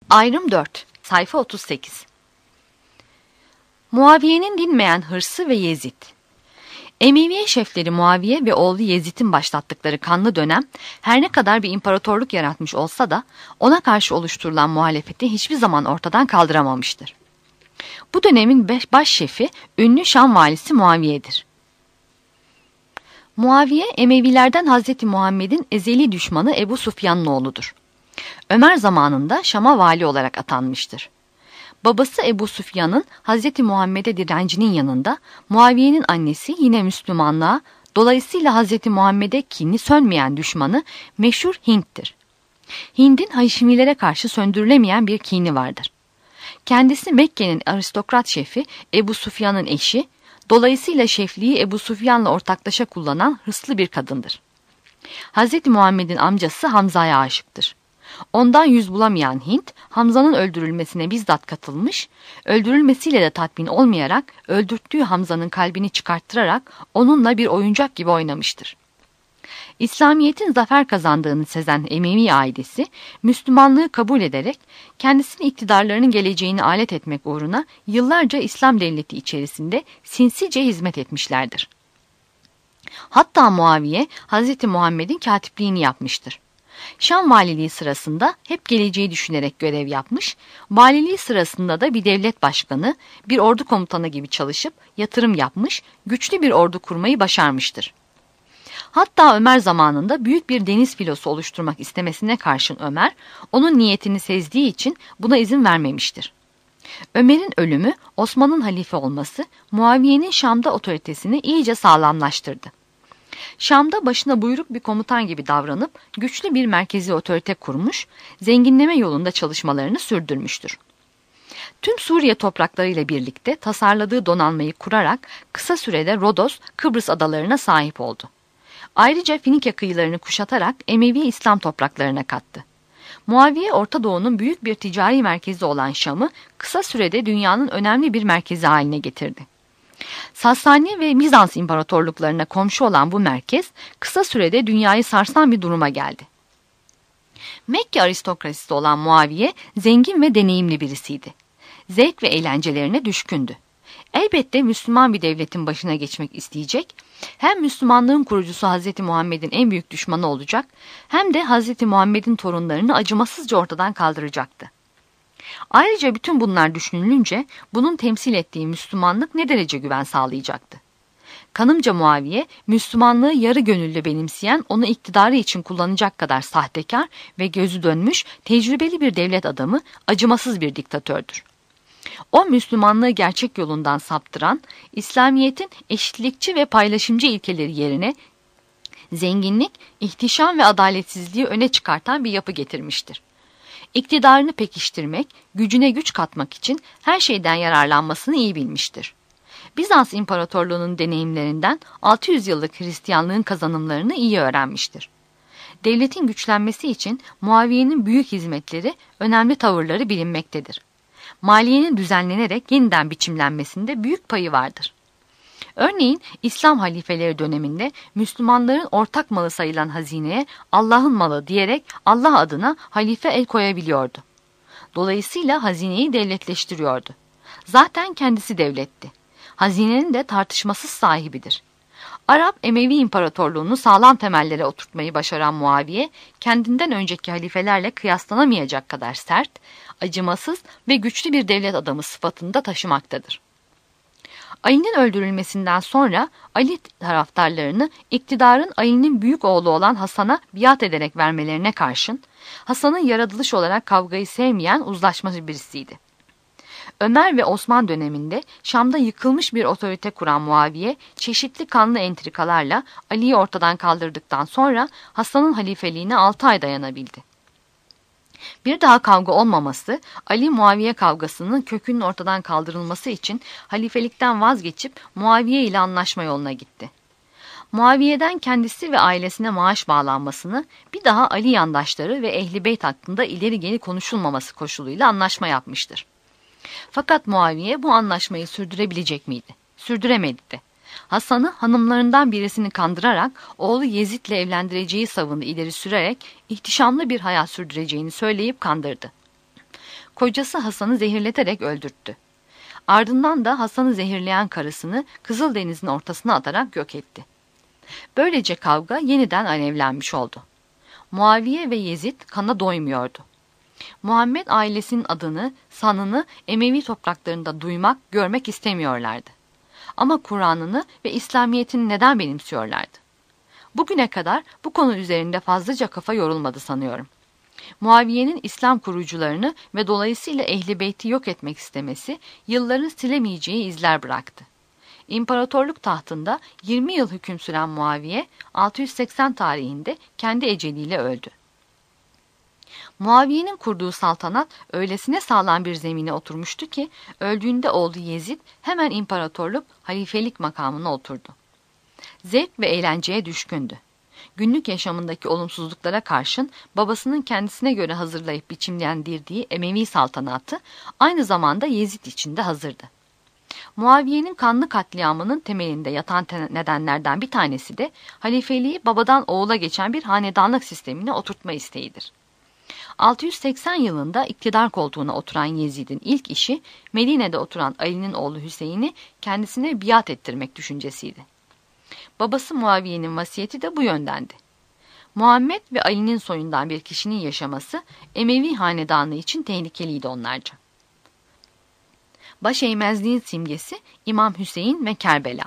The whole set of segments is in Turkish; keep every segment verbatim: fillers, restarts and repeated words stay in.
Ayrım dört, sayfa otuz sekiz. Muaviye'nin dinmeyen hırsı ve Yezid. Emeviye şefleri Muaviye ve oğlu Yezid'in başlattıkları kanlı dönem her ne kadar bir imparatorluk yaratmış olsa da ona karşı oluşturulan muhalefeti hiçbir zaman ortadan kaldıramamıştır. Bu dönemin baş şefi ünlü Şam valisi Muaviye'dir. Muaviye, Emevilerden Hazreti Muhammed'in ezeli düşmanı Ebu Sufyan'ın oğludur. Ömer zamanında Şam'a vali olarak atanmıştır. Babası Ebu Sufyan'ın Hazreti Muhammed'e direncinin yanında Muaviye'nin annesi yine Müslümanlığa, dolayısıyla Hazreti Muhammed'e kini sönmeyen düşmanı meşhur Hind'tir. Hind'in Haşimilere karşı söndürülemeyen bir kini vardır. Kendisi Mekke'nin aristokrat şefi Ebu Sufyan'ın eşi, dolayısıyla şefliği Ebu Sufyan'la ortaklaşa kullanan hırslı bir kadındır. Hazreti Muhammed'in amcası Hamza'ya aşıktır. Ondan yüz bulamayan Hint, Hamza'nın öldürülmesine bizzat katılmış, öldürülmesiyle de tatmin olmayarak öldürttüğü Hamza'nın kalbini çıkarttırarak onunla bir oyuncak gibi oynamıştır. İslamiyet'in zafer kazandığını sezen Emevi ailesi, Müslümanlığı kabul ederek kendisini iktidarlarının geleceğini alet etmek uğruna yıllarca İslam devleti içerisinde sinsice hizmet etmişlerdir. Hatta Muaviye, Hazreti Muhammed'in katipliğini yapmıştır. Şam valiliği sırasında hep geleceği düşünerek görev yapmış, valiliği sırasında da bir devlet başkanı, bir ordu komutanı gibi çalışıp yatırım yapmış, güçlü bir ordu kurmayı başarmıştır. Hatta Ömer zamanında büyük bir deniz filosu oluşturmak istemesine karşın Ömer, onun niyetini sezdiği için buna izin vermemiştir. Ömer'in ölümü, Osman'ın halife olması, Muaviye'nin Şam'da otoritesini iyice sağlamlaştırdı. Şam'da başına buyruk bir komutan gibi davranıp güçlü bir merkezi otorite kurmuş, zenginleme yolunda çalışmalarını sürdürmüştür. Tüm Suriye topraklarıyla birlikte tasarladığı donanmayı kurarak kısa sürede Rodos, Kıbrıs adalarına sahip oldu. Ayrıca Finike kıyılarını kuşatarak Emevi İslam topraklarına kattı. Muaviye, Orta Doğu'nun büyük bir ticari merkezi olan Şam'ı kısa sürede dünyanın önemli bir merkezi haline getirdi. Sasani ve Bizans imparatorluklarına komşu olan bu merkez kısa sürede dünyayı sarsan bir duruma geldi. Mekke aristokrasisi olan Muaviye zengin ve deneyimli birisiydi. Zevk ve eğlencelerine düşkündü. Elbette Müslüman bir devletin başına geçmek isteyecek, hem Müslümanlığın kurucusu Hazreti Muhammed'in en büyük düşmanı olacak, hem de Hazreti Muhammed'in torunlarını acımasızca ortadan kaldıracaktı. Ayrıca bütün bunlar düşünülünce bunun temsil ettiği Müslümanlık ne derece güven sağlayacaktı? Kanımca Muaviye, Müslümanlığı yarı gönüllü benimseyen, onu iktidarı için kullanacak kadar sahtekar ve gözü dönmüş, tecrübeli bir devlet adamı, acımasız bir diktatördür. O Müslümanlığı gerçek yolundan saptıran, İslamiyet'in eşitlikçi ve paylaşımcı ilkeleri yerine zenginlik, ihtişam ve adaletsizliği öne çıkartan bir yapı getirmiştir. İktidarını pekiştirmek, gücüne güç katmak için her şeyden yararlanmasını iyi bilmiştir. Bizans İmparatorluğu'nun deneyimlerinden altı yüz yıllık Hristiyanlığın kazanımlarını iyi öğrenmiştir. Devletin güçlenmesi için Muaviye'nin büyük hizmetleri, önemli tavırları bilinmektedir. Maliyenin düzenlenerek yeniden biçimlenmesinde büyük payı vardır. Örneğin İslam halifeleri döneminde Müslümanların ortak malı sayılan hazineye Allah'ın malı diyerek Allah adına halife el koyabiliyordu. Dolayısıyla hazineyi devletleştiriyordu. Zaten kendisi devletti. Hazinenin de tartışmasız sahibidir. Arap Emevi İmparatorluğunu sağlam temellere oturtmayı başaran Muaviye, kendinden önceki halifelerle kıyaslanamayacak kadar sert, acımasız ve güçlü bir devlet adamı sıfatını da taşımaktadır. Ali'nin öldürülmesinden sonra Ali taraftarlarını iktidarın Ali'nin büyük oğlu olan Hasan'a biat ederek vermelerine karşın, Hasan'ın yaratılış olarak kavgayı sevmeyen uzlaşmacı birisiydi. Ömer ve Osman döneminde Şam'da yıkılmış bir otorite kuran Muaviye, çeşitli kanlı entrikalarla Ali'yi ortadan kaldırdıktan sonra Hasan'ın halifeliğine altı ay dayanabildi. Bir daha kavga olmaması, Ali-Muaviye kavgasının kökünün ortadan kaldırılması için halifelikten vazgeçip Muaviye ile anlaşma yoluna gitti. Muaviye'den kendisi ve ailesine maaş bağlanmasını, bir daha Ali yandaşları ve Ehl-i Beyt hakkında ileri geri konuşulmaması koşuluyla anlaşma yapmıştır. Fakat Muaviye bu anlaşmayı sürdürebilecek miydi? Sürdüremedi de. Hasan'ı hanımlarından birisini kandırarak oğlu Yezid'le evlendireceği savını ileri sürerek ihtişamlı bir hayat sürdüreceğini söyleyip kandırdı. kocası Hasan'ı zehirleterek öldürttü. Ardından da Hasan'ı zehirleyen karısını Kızıldeniz'in ortasına atarak yok etti. Böylece kavga yeniden alevlenmiş oldu. Muaviye ve Yezid kana doymuyordu. Muhammed ailesinin adını, sanını Emevi topraklarında duymak, görmek istemiyorlardı. Ama Kur'an'ını ve İslamiyet'ini neden benimsiyorlardı? Bugüne kadar bu konu üzerinde fazlaca kafa yorulmadı sanıyorum. Muaviye'nin İslam kurucularını ve dolayısıyla Ehl-i Beyt'i yok etmek istemesi yılların silemeyeceği izler bıraktı. İmparatorluk tahtında yirmi yıl hüküm süren Muaviye altı yüz seksen tarihinde kendi eceliyle öldü. Muaviye'nin kurduğu saltanat öylesine sağlam bir zemine oturmuştu ki öldüğünde oğlu Yezid hemen imparatorluk, halifelik makamına oturdu. Zevk ve eğlenceye düşkündü. Günlük yaşamındaki olumsuzluklara karşın babasının kendisine göre hazırlayıp biçimlendirdiği Emevi saltanatı aynı zamanda Yezid için de hazırdı. Muaviye'nin kanlı katliamının temelinde yatan nedenlerden bir tanesi de halifeliği babadan oğula geçen bir hanedanlık sistemine oturtma isteğidir. altı yüz seksen yılında iktidar koltuğuna oturan Yezid'in ilk işi Medine'de oturan Ali'nin oğlu Hüseyin'i kendisine biat ettirmek düşüncesiydi. Babası Muaviye'nin vasiyeti de bu yöndendi. Muhammed ve Ali'nin soyundan bir kişinin yaşaması Emevi hanedanlığı için tehlikeliydi onlarca. Başeğmezliğin simgesi İmam Hüseyin ve Kerbela.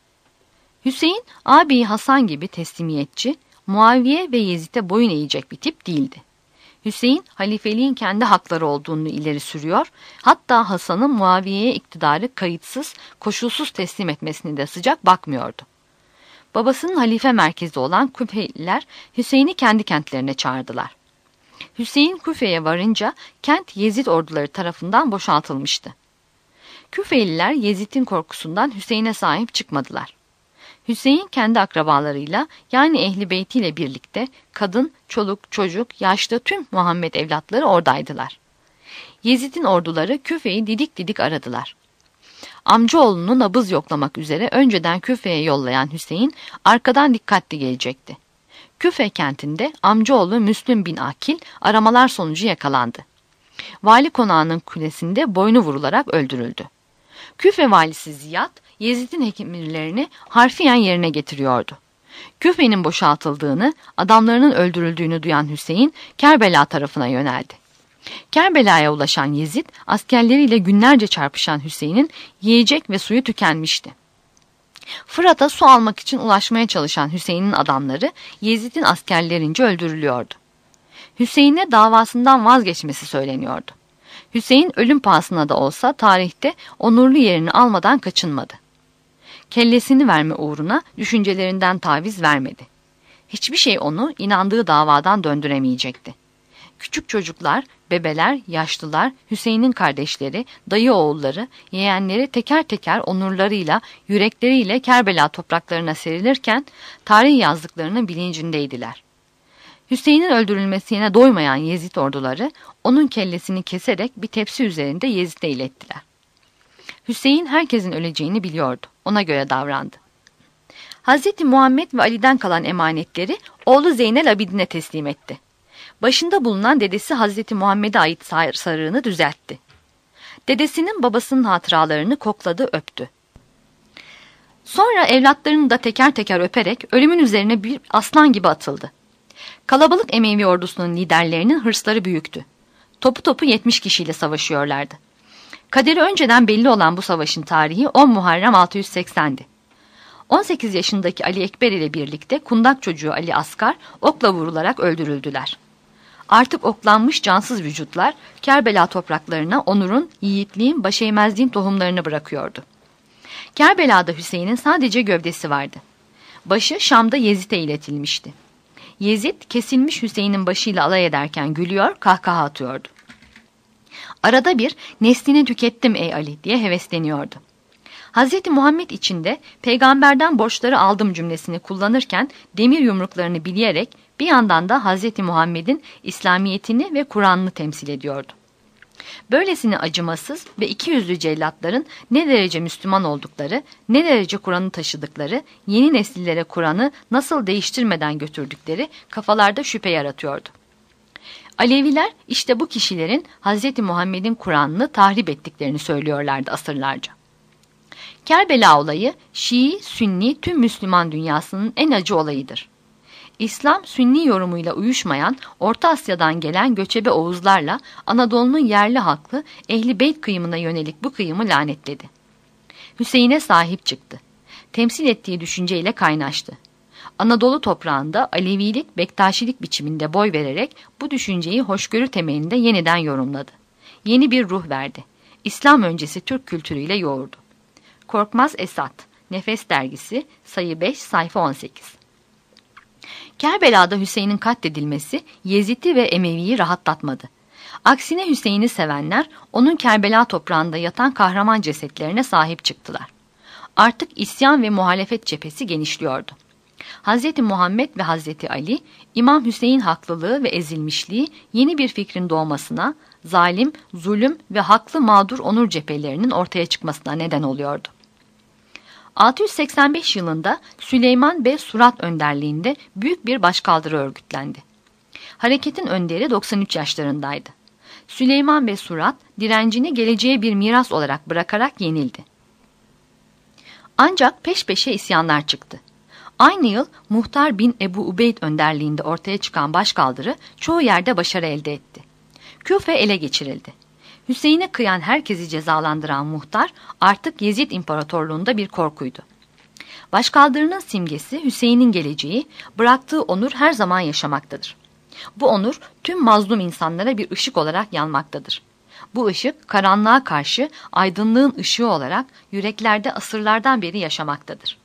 Hüseyin, ağabeyi Hasan gibi teslimiyetçi, Muaviye ve Yezid'e boyun eğecek bir tip değildi. Hüseyin, halifeliğin kendi hakları olduğunu ileri sürüyor, hatta Hasan'ın Muaviye'ye iktidarı kayıtsız, koşulsuz teslim etmesine de sıcak bakmıyordu. Babasının halife merkezi olan Küfeliler Hüseyin'i kendi kentlerine çağırdılar. Hüseyin Küfe'ye varınca kent Yezid orduları tarafından boşaltılmıştı. Küfeliler Yezid'in korkusundan Hüseyin'e sahip çıkmadılar. Hüseyin kendi akrabalarıyla yani Ehl-i Beytiyle birlikte kadın, çoluk, çocuk, yaşlı tüm Muhammed evlatları oradaydılar. Yezid'in orduları Küfe'yi didik didik aradılar. Amcaoğlunu nabız yoklamak üzere önceden Küfe'ye yollayan Hüseyin arkadan dikkatli gelecekti. Küfe kentinde amcaoğlu Müslüm bin Akil aramalar sonucu yakalandı. Vali konağının kulesinde boynu vurularak öldürüldü. Küfe valisi Ziyad, Yezid'in emirlerini harfiyen yerine getiriyordu. Küfe'nin boşaltıldığını, adamlarının öldürüldüğünü duyan Hüseyin, Kerbela tarafına yöneldi. Kerbela'ya ulaşan Yezid, askerleriyle günlerce çarpışan Hüseyin'in yiyecek ve suyu tükenmişti. Fırat'a su almak için ulaşmaya çalışan Hüseyin'in adamları, Yezid'in askerlerince öldürülüyordu. Hüseyin'e davasından vazgeçmesi söyleniyordu. Hüseyin ölüm pahasına da olsa tarihte onurlu yerini almadan kaçınmadı. Kellesini verme uğruna düşüncelerinden taviz vermedi. Hiçbir şey onu inandığı davadan döndüremeyecekti. Küçük çocuklar, bebeler, yaşlılar, Hüseyin'in kardeşleri, dayı oğulları, yeğenleri teker teker onurlarıyla, yürekleriyle Kerbela topraklarına serilirken tarih yazdıklarının bilincindeydiler. Hüseyin'in öldürülmesine doymayan Yezid orduları onun kellesini keserek bir tepsi üzerinde Yezid'e ilettiler. Hüseyin herkesin öleceğini biliyordu. Ona göre davrandı. Hazreti Muhammed ve Ali'den kalan emanetleri oğlu Zeynel Abidin'e teslim etti. Başında bulunan dedesi Hazreti Muhammed'e ait sarığını düzeltti. Dedesinin babasının hatıralarını kokladı, öptü. Sonra evlatlarını da teker teker öperek ölümün üzerine bir aslan gibi atıldı. Kalabalık Emevi ordusunun liderlerinin hırsları büyüktü. Topu topu yetmiş kişiyle savaşıyorlardı. Kaderi önceden belli olan bu savaşın tarihi on Muharrem altı yüz seksendi. on sekiz yaşındaki Ali Ekber ile birlikte kundak çocuğu Ali Asgar okla vurularak öldürüldüler. Artık oklanmış cansız vücutlar Kerbela topraklarına onurun, yiğitliğin, başeğmezliğin tohumlarını bırakıyordu. Kerbela'da Hüseyin'in sadece gövdesi vardı. Başı Şam'da Yezid'e iletilmişti. Yezid kesilmiş Hüseyin'in başıyla alay ederken gülüyor, kahkaha atıyordu. Arada bir neslini tükettim ey Ali diye hevesleniyordu. Hazreti Muhammed içinde peygamberden borçları aldım cümlesini kullanırken demir yumruklarını bileyerek bir yandan da Hazreti Muhammed'in İslamiyetini ve Kur'an'ını temsil ediyordu. Böylesine acımasız ve ikiyüzlü cellatların ne derece Müslüman oldukları, ne derece Kur'an'ı taşıdıkları, yeni nesillere Kur'an'ı nasıl değiştirmeden götürdükleri kafalarda şüphe yaratıyordu. Aleviler işte bu kişilerin Hz. Muhammed'in Kur'an'ını tahrip ettiklerini söylüyorlardı asırlarca. Kerbela olayı Şii, Sünni tüm Müslüman dünyasının en acı olayıdır. İslam, Sünni yorumuyla uyuşmayan Orta Asya'dan gelen göçebe Oğuzlarla Anadolu'nun yerli halkı Ehl-i Beyt kıyımına yönelik bu kıyımı lanetledi. Hüseyin'e sahip çıktı. Temsil ettiği düşünceyle kaynaştı. Anadolu toprağında Alevilik, Bektaşilik biçiminde boy vererek bu düşünceyi hoşgörü temelinde yeniden yorumladı. Yeni bir ruh verdi. İslam öncesi Türk kültürüyle yoğurdu. Korkmaz Esat, Nefes Dergisi, sayı beş, sayfa on sekiz. Kerbela'da Hüseyin'in katledilmesi Yezid'i ve Emevi'yi rahatlatmadı. Aksine Hüseyin'i sevenler onun Kerbela toprağında yatan kahraman cesetlerine sahip çıktılar. Artık isyan ve muhalefet cephesi genişliyordu. Hz. Muhammed ve Hz. Ali, İmam Hüseyin haklılığı ve ezilmişliği yeni bir fikrin doğmasına, zalim, zulüm ve haklı mağdur onur cephelerinin ortaya çıkmasına neden oluyordu. altı yüz seksen beş yılında Süleyman Bey Surat önderliğinde büyük bir başkaldırı örgütlendi. Hareketin önderi doksan üç yaşlarındaydı. Süleyman Bey Surat direncini geleceğe bir miras olarak bırakarak yenildi. Ancak peş peşe isyanlar çıktı. Aynı yıl Muhtar bin Ebu Ubeyd önderliğinde ortaya çıkan başkaldırı çoğu yerde başarı elde etti. Küfe ele geçirildi. Hüseyin'e kıyan herkesi cezalandıran muhtar artık Yezid İmparatorluğu'nda bir korkuydu. Başkaldırının simgesi Hüseyin'in geleceği, bıraktığı onur her zaman yaşamaktadır. Bu onur tüm mazlum insanlara bir ışık olarak yanmaktadır. Bu ışık karanlığa karşı aydınlığın ışığı olarak yüreklerde asırlardan beri yaşamaktadır.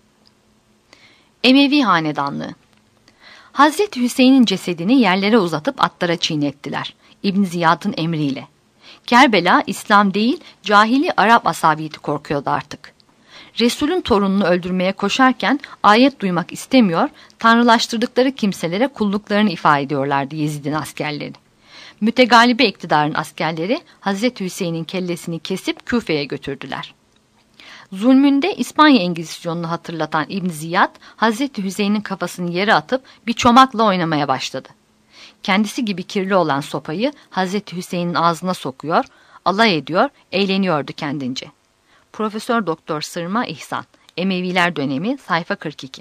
Emevi Hanedanlığı. Hazreti Hüseyin'in cesedini yerlere uzatıp atlara çiğnettiler. İbn Ziyad'ın emriyle. Kerbela, İslam değil, cahili Arap asabiyeti korkuyordu artık. Resul'ün torununu öldürmeye koşarken ayet duymak istemiyor, tanrılaştırdıkları kimselere kulluklarını ifade ediyorlardı Yezid'in askerleri. Mütegalibe iktidarın askerleri Hazreti Hüseyin'in kellesini kesip Küfe'ye götürdüler. Zulmünde İspanya Engizisyonunu hatırlatan İbn Ziyad, Hazreti Hüseyin'in kafasını yere atıp bir çomakla oynamaya başladı. Kendisi gibi kirli olan sopayı Hazreti Hüseyin'in ağzına sokuyor, alay ediyor, eğleniyordu kendince. Profesör Doktor Sırma İhsan, Emeviler Dönemi, sayfa kırk iki.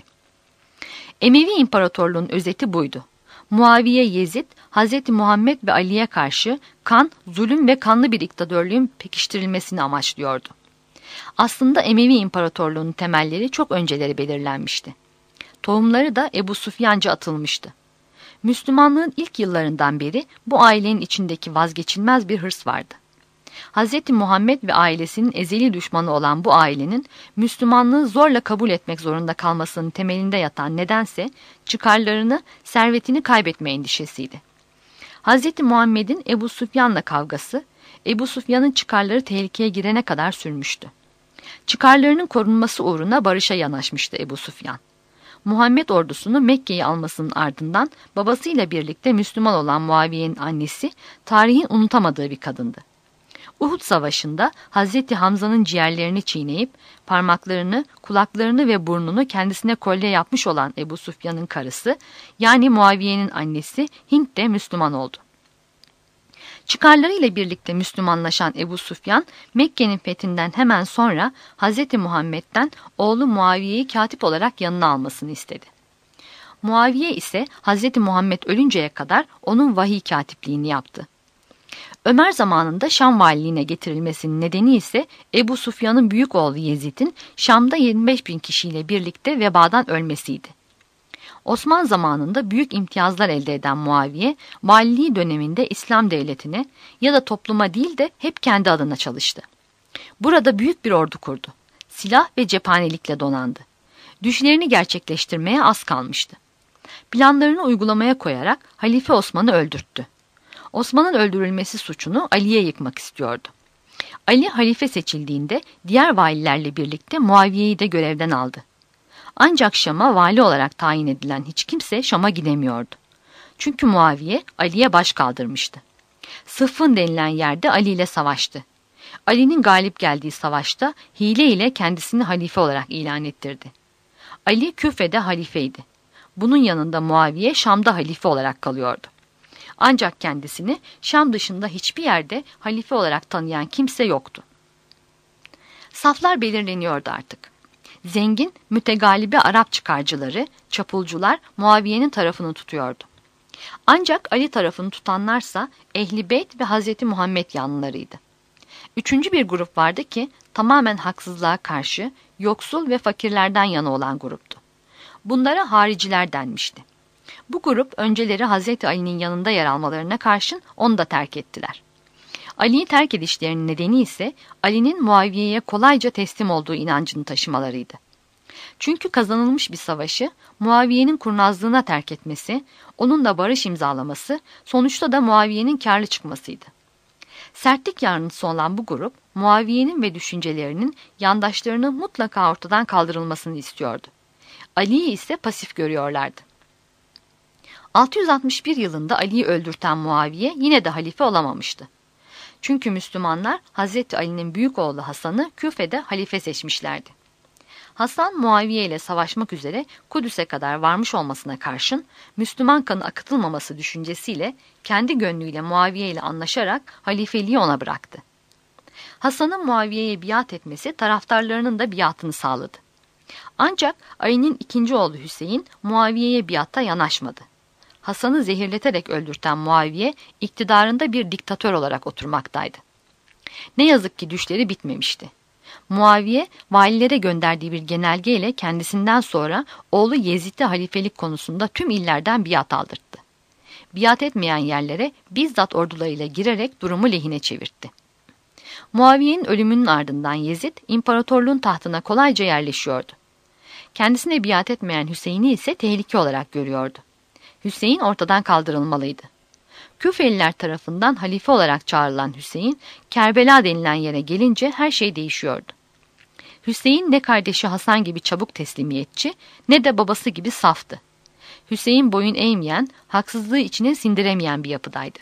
Emevi İmparatorluğu'nun özeti buydu. Muaviye Yezid, Hazreti Muhammed ve Ali'ye karşı kan, zulüm ve kanlı bir diktatörlüğün pekiştirilmesini amaçlıyordu. Aslında Emevi İmparatorluğu'nun temelleri çok önceleri belirlenmişti. Tohumları da Ebu Süfyan'ca atılmıştı. Müslümanlığın ilk yıllarından beri bu ailenin içindeki vazgeçilmez bir hırs vardı. Hazreti Muhammed ve ailesinin ezeli düşmanı olan bu ailenin Müslümanlığı zorla kabul etmek zorunda kalmasının temelinde yatan nedense çıkarlarını, servetini kaybetme endişesiydi. Hazreti Muhammed'in Ebu Süfyan'la kavgası, Ebu Süfyan'ın çıkarları tehlikeye girene kadar sürmüştü. Çıkarlarının korunması uğruna barışa yanaşmıştı Ebu Süfyan. Muhammed ordusunu Mekke'yi almasının ardından babasıyla birlikte Müslüman olan Muaviye'nin annesi tarihin unutamadığı bir kadındı. Uhud Savaşı'nda Hazreti Hamza'nın ciğerlerini çiğneyip parmaklarını, kulaklarını ve burnunu kendisine kolye yapmış olan Ebu Süfyan'ın karısı yani Muaviye'nin annesi Hint de Müslüman oldu. Çıkarlarıyla birlikte Müslümanlaşan Ebu Süfyan, Mekke'nin fethinden hemen sonra Hazreti Muhammed'den oğlu Muaviye'yi katip olarak yanına almasını istedi. Muaviye ise Hazreti Muhammed ölünceye kadar onun vahiy katipliğini yaptı. Ömer zamanında Şam valiliğine getirilmesinin nedeni ise Ebu Süfyan'ın büyük oğlu Yezid'in Şam'da yirmi beş bin kişiyle birlikte vebadan ölmesiydi. Osman zamanında büyük imtiyazlar elde eden Muaviye, valiliği döneminde İslam devletine ya da topluma değil de hep kendi adına çalıştı. Burada büyük bir ordu kurdu. Silah ve cephanelikle donandı. Düşlerini gerçekleştirmeye az kalmıştı. Planlarını uygulamaya koyarak Halife Osman'ı öldürttü. Osman'ın öldürülmesi suçunu Ali'ye yıkmak istiyordu. Ali halife seçildiğinde diğer valilerle birlikte Muaviye'yi de görevden aldı. Ancak Şam'a vali olarak tayin edilen hiç kimse Şam'a gidemiyordu. Çünkü Muaviye Ali'ye baş kaldırmıştı. Sıffın denilen yerde Ali ile savaştı. Ali'nin galip geldiği savaşta hile ile kendisini halife olarak ilan ettirdi. Ali Küfe'de halifeydi. Bunun yanında Muaviye Şam'da halife olarak kalıyordu. Ancak kendisini Şam dışında hiçbir yerde halife olarak tanıyan kimse yoktu. Saflar belirleniyordu artık. Zengin, mütegalibi Arap çıkarcıları, çapulcular Muaviye'nin tarafını tutuyordu. Ancak Ali tarafını tutanlarsa Ehl-i Beyt ve Hazreti Muhammed yanlılarıydı. Üçüncü bir grup vardı ki tamamen haksızlığa karşı yoksul ve fakirlerden yana olan gruptu. Bunlara hariciler denmişti. Bu grup önceleri Hazreti Ali'nin yanında yer almalarına karşın onu da terk ettiler. Ali'yi terk edişlerinin nedeni ise Ali'nin Muaviye'ye kolayca teslim olduğu inancını taşımalarıydı. Çünkü kazanılmış bir savaşı Muaviye'nin kurnazlığına terk etmesi, onunla barış imzalaması, sonuçta da Muaviye'nin karlı çıkmasıydı. Sertlik yanlısı olan bu grup, Muaviye'nin ve düşüncelerinin yandaşlarının mutlaka ortadan kaldırılmasını istiyordu. Ali'yi ise pasif görüyorlardı. altı yüz altmış bir yılında Ali'yi öldürten Muaviye yine de halife olamamıştı. Çünkü Müslümanlar Hazreti Ali'nin büyük oğlu Hasan'ı Küfe'de halife seçmişlerdi. Hasan Muaviye ile savaşmak üzere Kudüs'e kadar varmış olmasına karşın Müslüman kanı akıtılmaması düşüncesiyle kendi gönlüyle Muaviye ile anlaşarak halifeliği ona bıraktı. Hasan'ın Muaviye'ye biat etmesi taraftarlarının da biatını sağladı. Ancak Ali'nin ikinci oğlu Hüseyin Muaviye'ye biatta yanaşmadı. Hasan'ı zehirleterek öldürten Muaviye iktidarında bir diktatör olarak oturmaktaydı. Ne yazık ki düşleri bitmemişti. Muaviye, valilere gönderdiği bir genelgeyle kendisinden sonra oğlu Yezid'e halifelik konusunda tüm illerden biat aldırttı. Biat etmeyen yerlere bizzat ordularıyla girerek durumu lehine çevirtti. Muaviye'nin ölümünün ardından Yezid, imparatorluğun tahtına kolayca yerleşiyordu. Kendisine biat etmeyen Hüseyin'i ise tehlike olarak görüyordu. Hüseyin ortadan kaldırılmalıydı. Küfeliler tarafından halife olarak çağrılan Hüseyin, Kerbela denilen yere gelince her şey değişiyordu. Hüseyin ne kardeşi Hasan gibi çabuk teslimiyetçi, ne de babası gibi saftı. Hüseyin boyun eğmeyen, haksızlığı içine sindiremeyen bir yapıdaydı.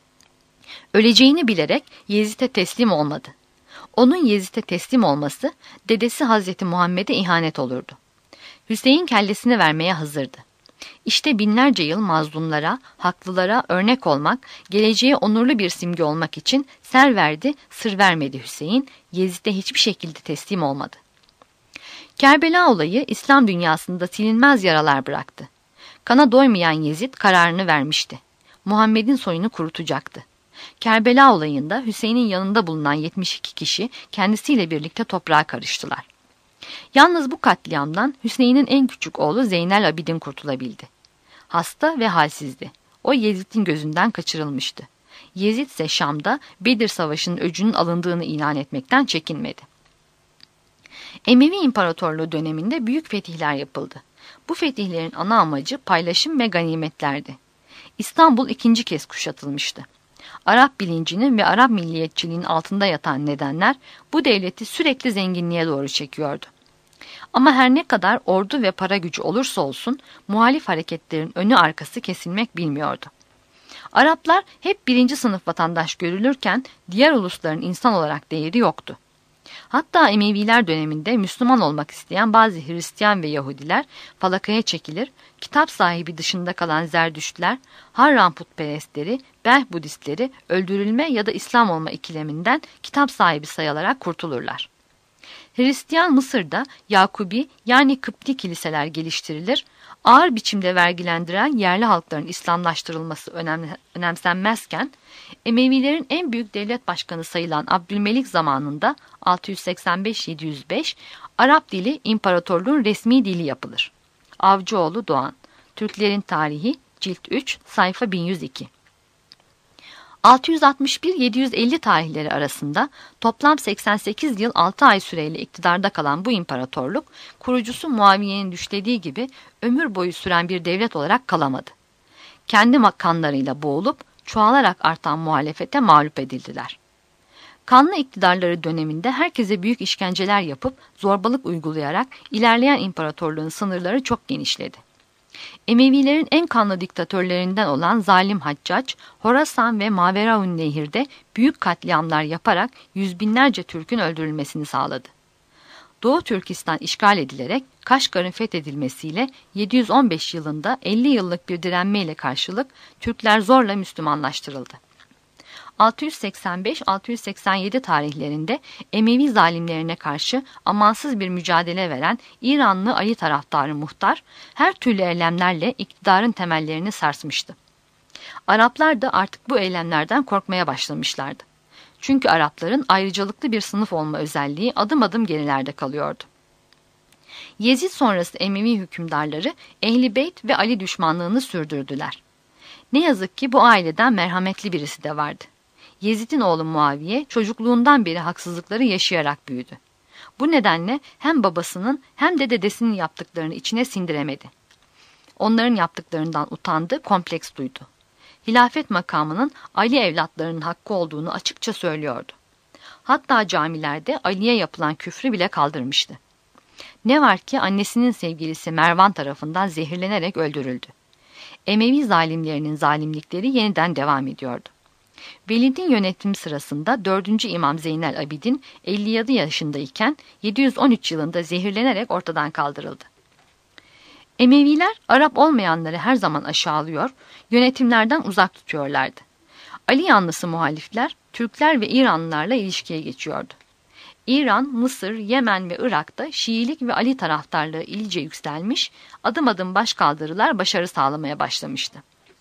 Öleceğini bilerek Yezid'e teslim olmadı. Onun Yezid'e teslim olması, dedesi Hazreti Muhammed'e ihanet olurdu. Hüseyin kellesini vermeye hazırdı. İşte binlerce yıl mazlumlara, haklılara örnek olmak, geleceğe onurlu bir simge olmak için ser verdi, sır vermedi Hüseyin, Yezid'e hiçbir şekilde teslim olmadı. Kerbela olayı İslam dünyasında silinmez yaralar bıraktı. Kana doymayan Yezid kararını vermişti. Muhammed'in soyunu kurutacaktı. Kerbela olayında Hüseyin'in yanında bulunan yetmiş iki kişi kendisiyle birlikte toprağa karıştılar. Yalnız bu katliamdan Hüseyin'in en küçük oğlu Zeynel Abidin kurtulabildi. Hasta ve halsizdi. O Yezid'in gözünden kaçırılmıştı. Yezid ise Şam'da Bedir Savaşı'nın öcünün alındığını ilan etmekten çekinmedi. Emevi İmparatorluğu döneminde büyük fetihler yapıldı. Bu fetihlerin ana amacı paylaşım ve ganimetlerdi. İstanbul ikinci kez kuşatılmıştı. Arap bilincinin ve Arap milliyetçiliğinin altında yatan nedenler bu devleti sürekli zenginliğe doğru çekiyordu. Ama her ne kadar ordu ve para gücü olursa olsun muhalif hareketlerin önü arkası kesilmek bilmiyordu. Araplar hep birinci sınıf vatandaş görülürken diğer ulusların insan olarak değeri yoktu. Hatta Emeviler döneminde Müslüman olmak isteyen bazı Hristiyan ve Yahudiler falakaya çekilir, kitap sahibi dışında kalan Zerdüştler, Harran putperestleri, Belh Budistleri öldürülme ya da İslam olma ikileminden kitap sahibi sayılarak kurtulurlar. Hristiyan Mısır'da Yakubi yani Kıpti kiliseler geliştirilir, ağır biçimde vergilendiren yerli halkların İslamlaştırılması önemli, önemsenmezken, Emevilerin en büyük devlet başkanı sayılan Abdülmelik zamanında altı yüz seksen beş yedi yüz beş Arap dili imparatorluğun resmi dili yapılır. Avcıoğlu Doğan, Türklerin Tarihi, Cilt üç, sayfa bin yüz iki. altı yüz altmış bir yedi yüz elli tarihleri arasında toplam seksen sekiz yıl altı ay süreyle iktidarda kalan bu imparatorluk, kurucusu Muaviye'nin düşlediği gibi ömür boyu süren bir devlet olarak kalamadı. Kendi kanlarıyla boğulup çoğalarak artan muhalefete mağlup edildiler. Kanlı iktidarları döneminde herkese büyük işkenceler yapıp zorbalık uygulayarak ilerleyen imparatorluğun sınırları çok genişledi. Emevilerin en kanlı diktatörlerinden olan Zalim Haccac, Horasan ve Maveraun Nehir'de büyük katliamlar yaparak yüz binlerce Türk'ün öldürülmesini sağladı. Doğu Türkistan işgal edilerek Kaşgar'ın fethedilmesiyle yedi yüz on beş yılında elli yıllık bir direnmeyle karşılık Türkler zorla Müslümanlaştırıldı. altı yüz seksen beş altı yüz seksen yedi tarihlerinde Emevi zalimlerine karşı amansız bir mücadele veren İranlı Ali taraftarı muhtar her türlü eylemlerle iktidarın temellerini sarsmıştı. Araplar da artık bu eylemlerden korkmaya başlamışlardı. Çünkü Arapların ayrıcalıklı bir sınıf olma özelliği adım adım gerilerde kalıyordu. Yezid sonrası Emevi hükümdarları Ehl-i Beyt ve Ali düşmanlığını sürdürdüler. Ne yazık ki bu aileden merhametli birisi de vardı. Yezid'in oğlu Muaviye çocukluğundan beri haksızlıkları yaşayarak büyüdü. Bu nedenle hem babasının hem de dedesinin yaptıklarını içine sindiremedi. Onların yaptıklarından utandı, kompleks duydu. Hilafet makamının Ali evlatlarının hakkı olduğunu açıkça söylüyordu. Hatta camilerde Ali'ye yapılan küfrü bile kaldırmıştı. Ne var ki annesinin sevgilisi Mervan tarafından zehirlenerek öldürüldü. Emevi zalimlerinin zalimlikleri yeniden devam ediyordu. Velid'in yönetim sırasında dördüncü İmam Zeynel Abidin elli yedi yaşındayken yedi yüz on üç yılında zehirlenerek ortadan kaldırıldı. Emeviler Arap olmayanları her zaman aşağılıyor, yönetimlerden uzak tutuyorlardı. Ali yanlısı muhalifler Türkler ve İranlılarla ilişkiye geçiyordu. İran, Mısır, Yemen ve Irak'ta Şiilik ve Ali taraftarlığı iyice yükselmiş, adım adım başkaldırılar başarı sağlamaya başlamıştı.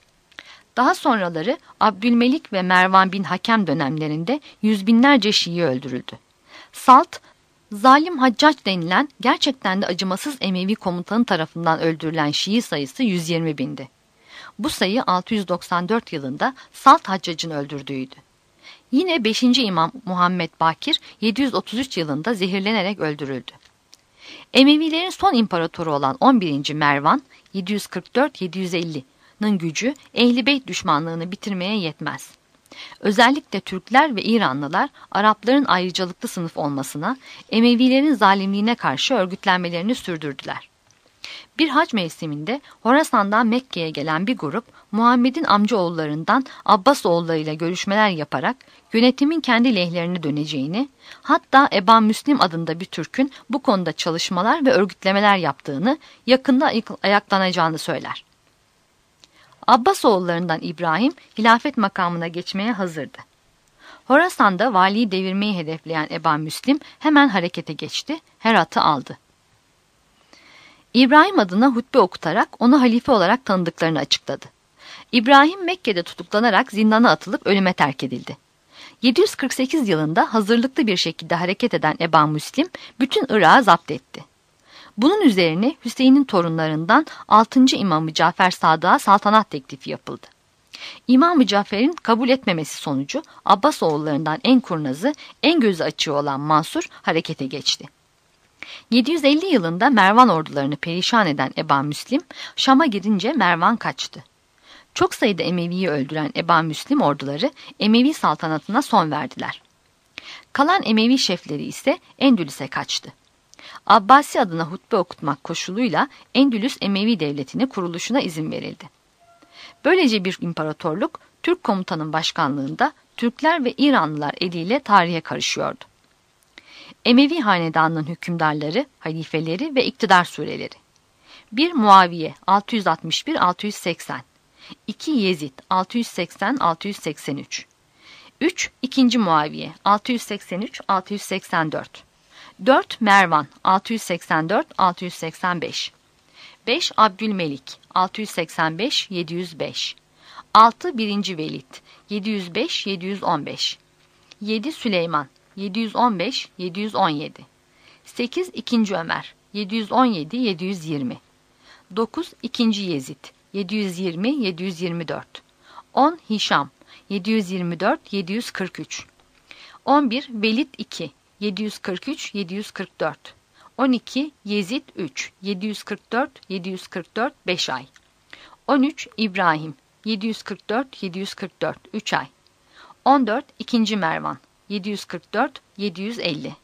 Daha sonraları Abdülmelik ve Mervan bin Hakem dönemlerinde yüz binlerce Şii öldürüldü. Salt, Zalim Haccac denilen gerçekten de acımasız Emevi komutanı tarafından öldürülen Şii sayısı yüz yirmi bindi. Bu sayı altı yüz doksan dört yılında Salt Haccac'ın öldürdüğüydü. Yine beşinci İmam Muhammed Bakir yedi yüz otuz üç yılında zehirlenerek öldürüldü. Emevilerin son imparatoru olan on birinci Mervan yedi yüz kırk dört yedi yüz elli'nin gücü Ehl-i Beyt düşmanlığını bitirmeye yetmez. Özellikle Türkler ve İranlılar Arapların ayrıcalıklı sınıf olmasına, Emevilerin zalimliğine karşı örgütlenmelerini sürdürdüler. Bir hac mevsiminde Horasan'dan Mekke'ye gelen bir grup Muhammed'in amcaoğullarından Abbas oğullarıyla görüşmeler yaparak yönetimin kendi lehlerine döneceğini, hatta Eba Müslim adında bir Türk'ün bu konuda çalışmalar ve örgütlemeler yaptığını, yakında ayaklanacağını söyler. Abbas oğullarından İbrahim hilafet makamına geçmeye hazırdı. Horasan'da valiyi devirmeyi hedefleyen Eba Müslim hemen harekete geçti, Herat'ı aldı. İbrahim adına hutbe okutarak onu halife olarak tanıdıklarını açıkladı. İbrahim Mekke'de tutuklanarak zindana atılıp ölüme terk edildi. yedi yüz kırk sekiz yılında hazırlıklı bir şekilde hareket eden Eba Müslim bütün Irak'ı zapt etti. Bunun üzerine Hüseyin'in torunlarından altıncı İmamı Cafer Sadık'a saltanat teklifi yapıldı. İmam-ı Cafer'in kabul etmemesi sonucu Abbas oğullarından en kurnazı, en gözü açığı olan Mansur harekete geçti. yedi yüz elli yılında Mervan ordularını perişan eden Eba Müslim, Şam'a gidince Mervan kaçtı. Çok sayıda Emevi'yi öldüren Eba Müslim orduları Emevi saltanatına son verdiler. Kalan Emevi şefleri ise Endülüs'e kaçtı. Abbasi adına hutbe okutmak koşuluyla Endülüs Emevi devletinin kuruluşuna izin verildi. Böylece bir imparatorluk Türk komutanın başkanlığında Türkler ve İranlılar eliyle tarihe karışıyordu. Emevi hanedanının hükümdarları, halifeleri ve iktidar süreleri. bir Muaviye altı yüz altmış bir altı yüz seksen, iki Yezid altı yüz seksen altı yüz seksen üç, üç ikinci Muaviye altı yüz seksen üç altı yüz seksen dört, dört Mervan altı yüz seksen dört altı yüz seksen beş, beş Abdülmelik altı yüz seksen beş yedi yüz beş, altı birinci Velid yedi yüz beş yedi yüz on beş, yedi Süleyman yedi yüz on beş yedi yüz on yedi, sekiz ikinci Ömer yedi yüz on yedi yedi yüz yirmi, dokuz ikinci Yezid yedi yüz yirmi yedi yüz yirmi dört, on Hişam yedi yüz yirmi dört yedi yüz kırk üç, on bir Velid iki yedi yüz kırk üç yedi yüz kırk dört, on iki Yezid üç yedi yüz kırk dört yedi yüz kırk dört beş ay, on üç İbrahim yedi yüz kırk dört yedi yüz kırk dört üç ay, on dört ikinci Mervan yedi yüz kırk dört yedi yüz elli,